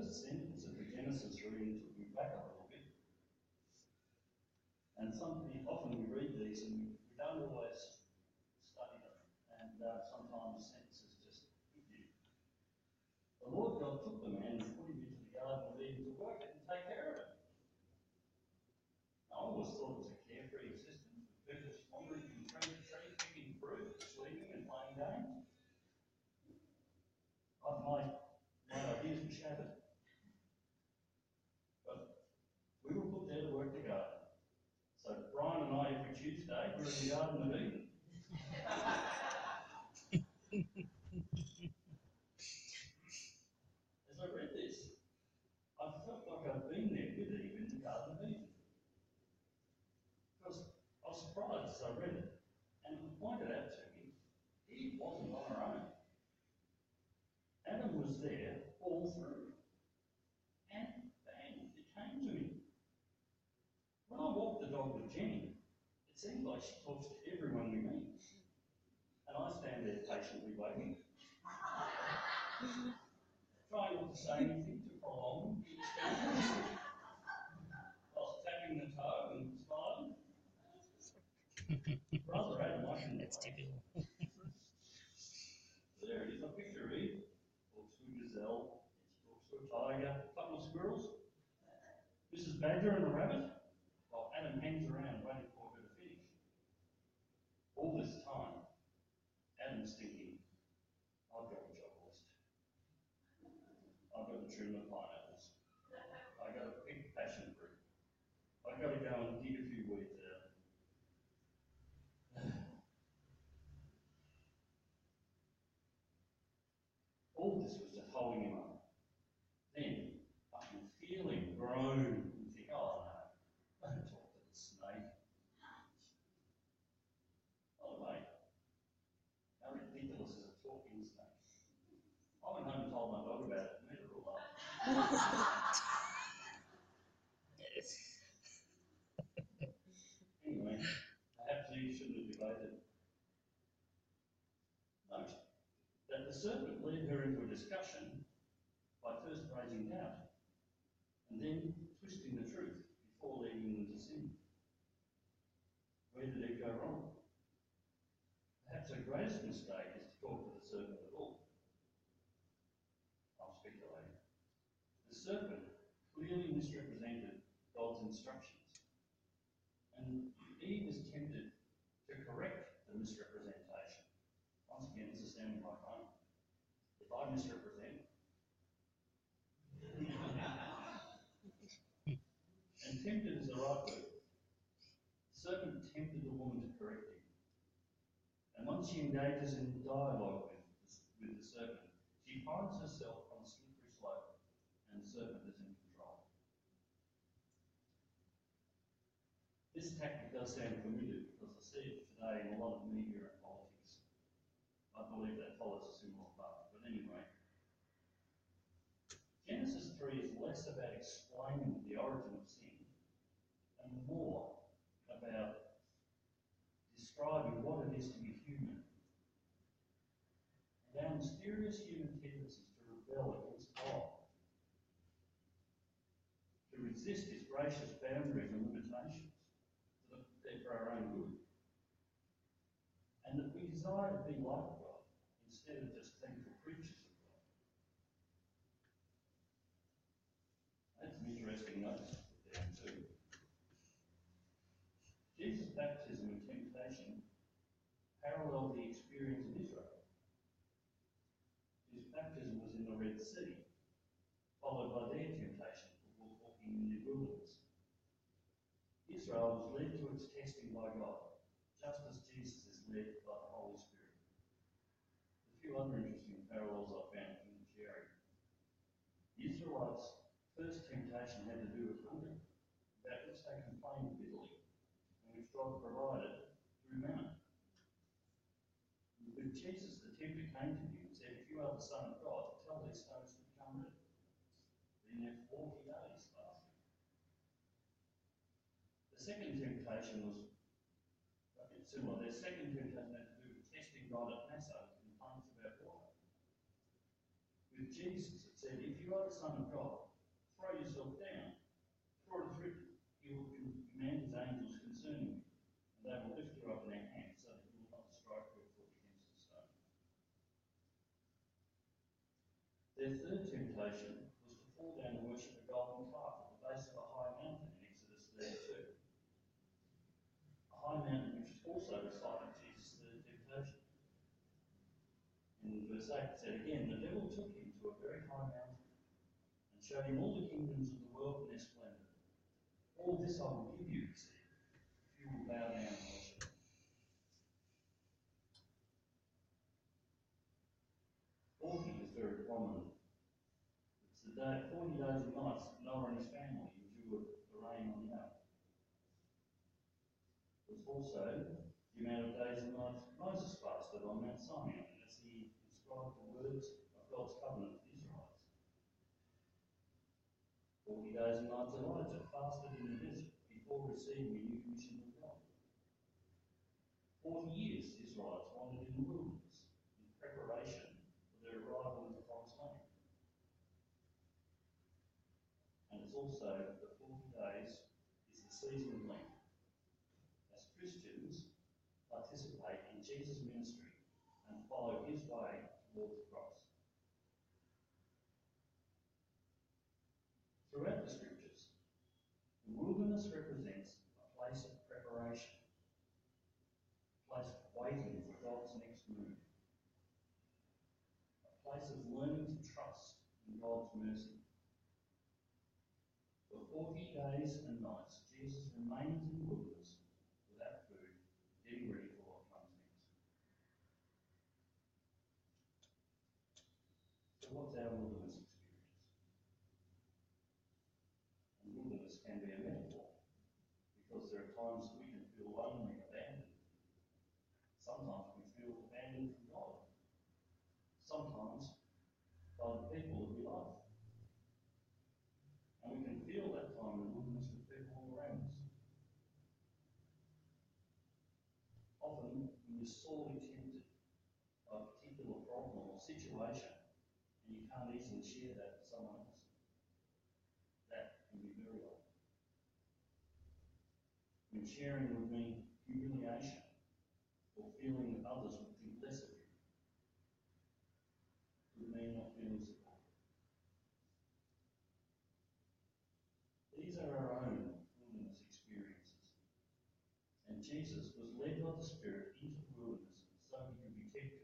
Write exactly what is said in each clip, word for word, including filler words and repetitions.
first sentence of the Genesis reading took me back a little bit. And something, often we read these and we, we don't always study them. And uh, sometimes sentences just hit you. The Lord God took the man and put him into the Garden of Eden to work it and take care of it. I always thought it was a carefree existence with people wandering from tree to tree, picking fruit, sleeping and playing games. Uh, my, my ideas were shattered. But we were put there to work the garden. So Brian and I, every Tuesday, we're in the Garden of Eden. As I read this, I felt like I'd been there with Eve in the Garden of Eden. Because I was surprised as I read it, and it was pointed out to me, Eve wasn't on her own. Adam was there all through. And bang, it came to me. When I walk the dog with Jenny, it seems like she talks to everyone we meet. And I stand there patiently waiting. Trying not to say anything to prolong the experience. Whilst tapping the toe and smiling. Brother Adam, I can. That's typical. There it is, a picture Eve. Talks to a gazelle, she talks to a tiger, a couple of squirrels, Missus Badger and a rabbit, while Adam hangs around waiting for her to finish. All this time, Adam's thinking, I've got a job list. I've got to trim the pineapples. I've got to pick passion fruit. I've got to go and dig a few weeds out. All this was just holding him up. Then I can feel him groan and think, oh no, don't talk to the snake. Oh mate, how ridiculous is a talking snake? I went home and told my dog about it and made it all up. Anyway, perhaps you shouldn't have debated. Note that the serpent led her into a discussion by first raising doubt and then twisting the truth before leading them to sin. Where did it go wrong? Perhaps her greatest mistake is to talk to the serpent at all. I'm speculating. The serpent clearly misrepresented God's instructions, and Eve is tempted to correct the misrepresentation. Once again, it's a standing microphone. If I misrepresent, and tempted is the right word. The serpent tempted the woman to correct him. And once she engages in dialogue with, with the serpent, she finds herself on a slippery slope, and the serpent is in control. This tactic does sound familiar because I see it today in a lot of media and politics. I believe that follows a similar path. But anyway, Genesis three is less about explaining the origin of sin and more about describing what it is to be human and our mysterious human tendencies to rebel against God, to resist His gracious boundaries and limitations, that they're for our own good, and that we desire to be like God instead of just thankful creatures of God. That's an interesting notice to put down too. Jesus' baptism and temptation paralleled the experience of Israel. His baptism was in the Red Sea, followed by their temptation for walking in the wilderness. Israel was led to its testing by God, just as Jesus is led by the Holy Spirit. A few other interesting parallels I found in sharing. The Israelites' first temptation had to do with hunger, about which they complained bitterly, and which God provided through manna. With Jesus, the tempter came to him and said, if you are the Son of God, tell these stones to become bread. Then there forty days fasting. The second temptation was a bit similar. Their second temptation had to do with testing God at Massa with complaints about water. With Jesus, it said, if you are the Son of God, temptation was to fall down and worship a golden calf at the base of a high mountain in Exodus thirty-two. A high mountain which is also the site of Jesus' third temptation. In verse eight it said again, the devil took him to a very high mountain and showed him all the kingdoms of the world and their splendour. All this I will give you, he said, if you will bow down and worship me. Forty is very prominent. It's the day, forty days and nights that Noah and his family endured the rain on the ark. It was also the amount of days and nights Moses fasted on Mount Sinai as he inscribed the words of God's covenant to the Israelites. Forty days and nights Elijah fasted in the desert before receiving a new commission from God. Forty years the Israelites wandered in the wilderness in preparation for their arrival in the promised land. And it's also the forty days is the season of Lent. As Christians participate in Jesus' ministry and follow his way towards the cross. Throughout the scriptures, the wilderness represents a place of preparation, a place of waiting for God's next move, a place of learning to trust in God's mercy. For forty days and nights, Jesus remains in the wilderness without food, getting ready for what comes next. So what's our wilderness experience? And wilderness can be a metaphor, because there are times that we can feel lonely, abandoned. Sometimes we feel abandoned from God. Sometimes by the people that we love. And we can feel that time in the wilderness with people all around us. Often, when you're sorely tempted by a particular problem or situation, and you can't easily share that with someone else, that can be very odd. When sharing would mean humiliation, or feeling that others would think less of you, would mean not feeling supported. These are our own wilderness experiences. And Jesus was led by the Spirit into the wilderness so he could be tempted.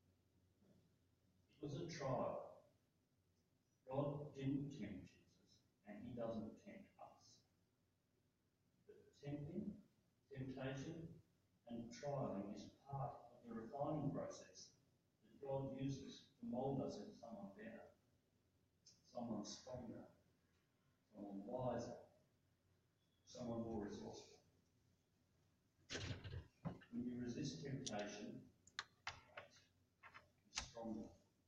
It was a trial. God didn't tempt Jesus, and he doesn't tempt us. But tempting, temptation, and trialing is part of the refining process that God uses to mould us into someone better, someone stronger, someone wiser, someone more resourceful. When you resist temptation, you're stronger.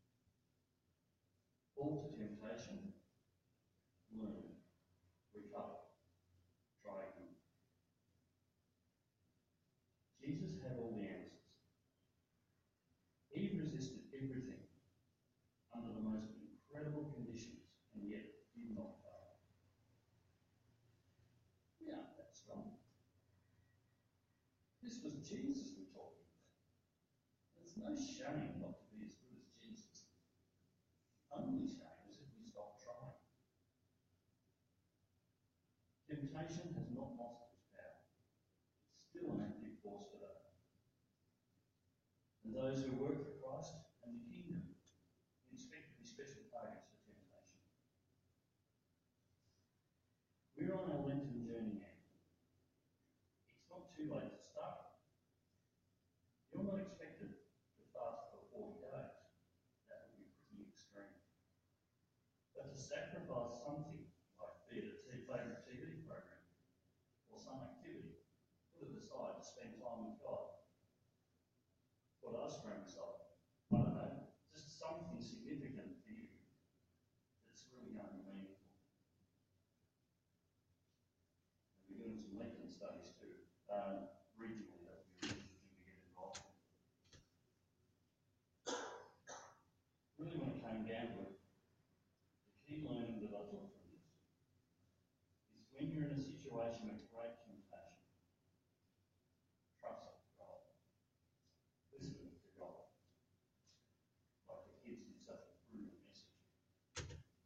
Fall to temptation, learn, recover, try again. Jesus had all the answers. He resisted everything under the most incredible conditions and yet did not fail. We aren't that strong. This was Jesus we're talking about. There's no shame not to be as good as Jesus. Only shame is if we stop trying. Temptation has not lost its power. It's still an active force today. And those who work for Christ and the kingdom expect to be special targets for temptation. We're on our Lenten journey now. It's not too late to start. You're not expected to fast for forty days. That would be pretty extreme. But to sacrifice something, like be it a favourite T V program or some activity, put it aside to spend time with God. Put us from aside. I don't know, just something significant for you that's really going to be meaningful. And we're doing some Lenten studies too. Um, regionally, that would be a really good thing to get involved in. Really, when it came down to it, the key learning that I took from this is when you're in a situation of great temptation, trust God. Listen to God. Like the kids did such a brilliant message.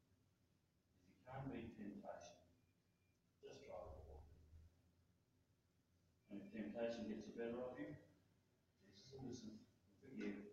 temptation gets the better of you, Jesus will listen, forgive,